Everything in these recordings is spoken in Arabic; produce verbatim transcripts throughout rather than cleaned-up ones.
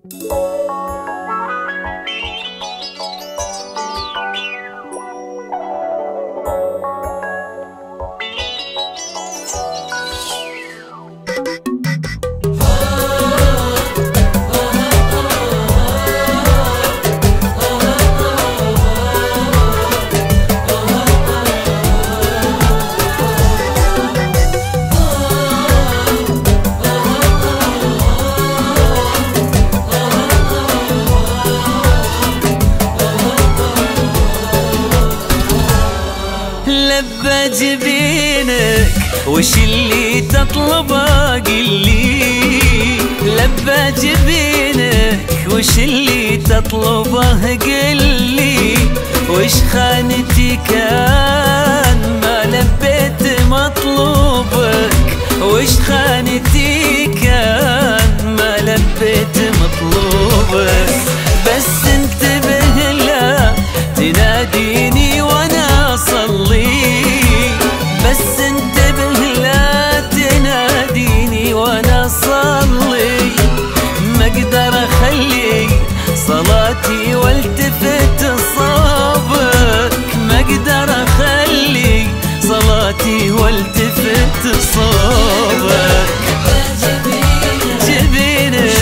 لبى جبينك وش اللي تطلبه قلي، لبى جبينك وش اللي تطلبه قلي، وش خانتي كان ما لبيت مطلوبك، وش خانتي كان ما لبيت مطلوبك. بس انتبه لا تناديني وانا اصلي، بس انتبه لا تناديني وانا اصلي، ما اقدر اخلي صلاتي والتفت صوبك، ما اقدر اخلي صلاتي والتفت صوبك. جبينك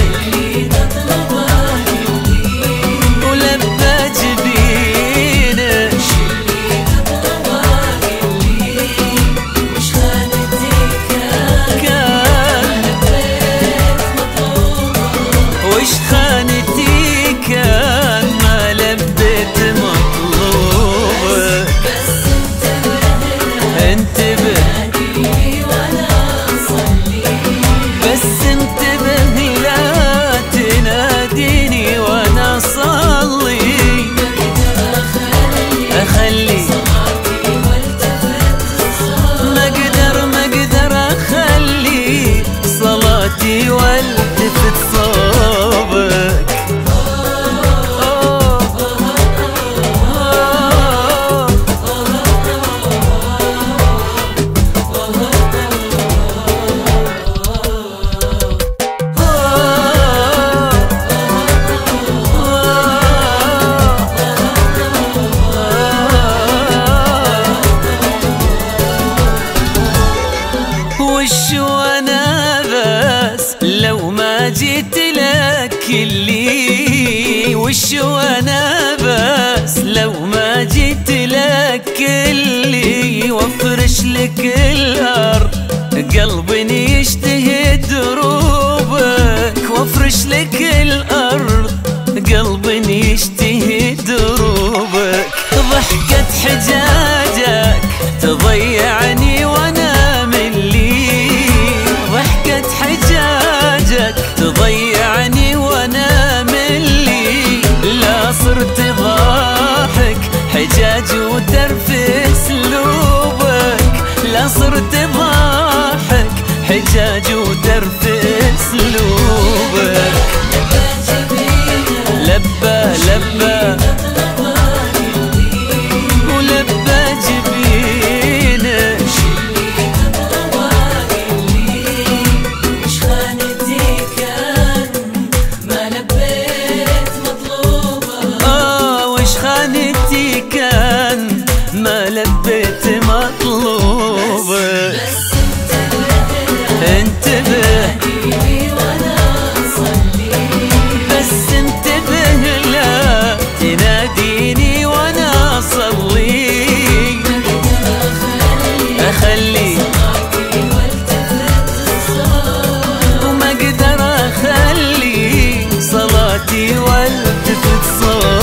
والتفت صوبك. وش وانا بس لو ما جيت لك كلي، وش وانا بس لو ما جيت لك كلي، وافرش لك الارض قلبي يشتهي دروبك، وافرش لك الارض قلبي يشتهي دروبك. ضحكة حجاجك تضيعني وانا ملي، ضحكة حجاجك تضيعني وانا ملي، لا صرت ضاحك حجاج وترف اسلوبك، لا صرت ضاحك حجاج وترف اسلوبك. لبى لبى ولبى جبينك، وش خانتي كان ما لبيت مطلوبك، اه وش خانتي كان ما لبيت مطلوبك. انتبه بس انتبه لا تناديني وانا اصلي، اخلي وما اقدر اخلي صلاتي والتفت صوبك.